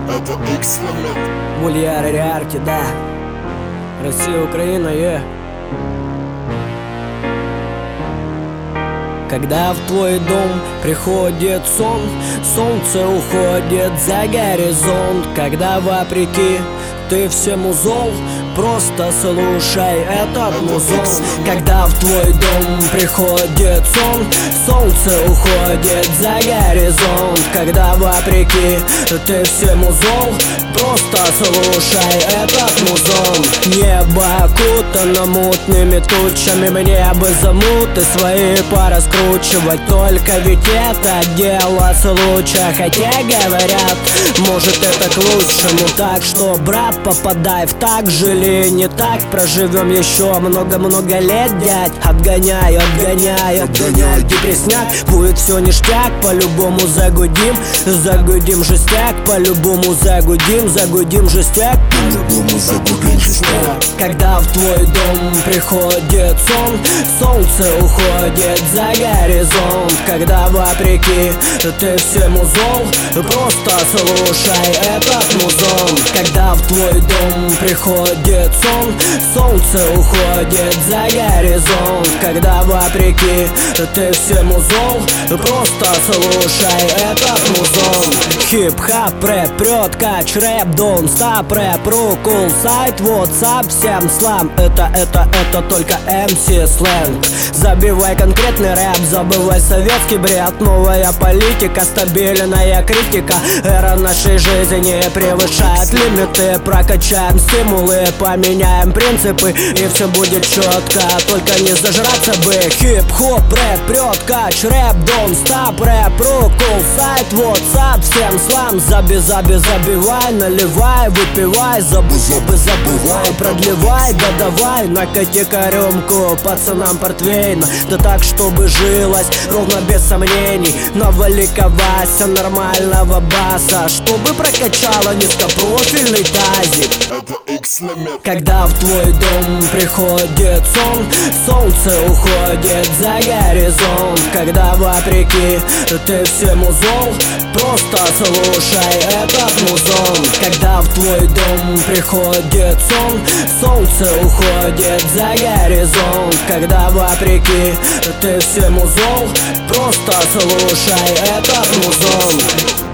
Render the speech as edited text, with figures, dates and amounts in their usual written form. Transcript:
Это X-Limit. Мульяр и Риарки, да. Россия, Украина, Когда в твой дом приходит сон, солнце уходит за горизонт. Когда вопреки ты всему зол, просто слушай этот музон. Когда в твой дом приходит сон, солнце уходит за горизонт. Когда вопреки ты всему зол, просто слушай этот музон. Небо окутано мутными тучами, мне бы замуты свои пораскручивать. Только ведь это дело случая, хотя говорят, может это к лучшему. Так что, брат, попадай в так, жили не так. Проживем еще много-много лет, дядь. Отгоняй депресняк. Будет все ништяк, по-любому загудим. Загудим жестяк, по-любому загудим жестяк. По-любому загудим жестяк. Когда в твой дом приходит сон, солнце уходит за горизонт. Когда вопреки ты всему зол, просто слушай этот музон. Когда в твой дом приходит сон, солнце уходит за горизонт. Когда вопреки ты всему зол, просто слушай этот музон. Хип-хап, рэп, прет, кач, рэп, дон, стап, рэп, рукул, сайт, WhatsApp, всем слам. Это только MC сленг. Забивай конкретный рэп, забывай советский бред. Новая политика, стабильная критика. Эра нашей жизни превышает лимиты. Прокачаем стимулы, поменяем принципы, и все будет четко, только не зажраться бы. Хип-хоп, рэп, прет, кач, рэп, дон, стап, рэп, рукул, сайт, WhatsApp, всем слам. Забивай, наливай, выпивай, забывай, продлевай, да давай, накати-ка рюмку пацанам портвейна. Да так, чтобы жилось ровно без сомнений. Навали-ка Вася нормального баса, чтобы прокачала низкопрофильный тазик. Это X-Limit. Когда в твой дом приходит сон, солнце уходит за горизонт. Когда вопреки ты всему зол, просто слушай этот музон. Когда в твой дом приходит сон, солнце уходит за горизонт. Когда вопреки ты всему зол, просто слушай этот музон.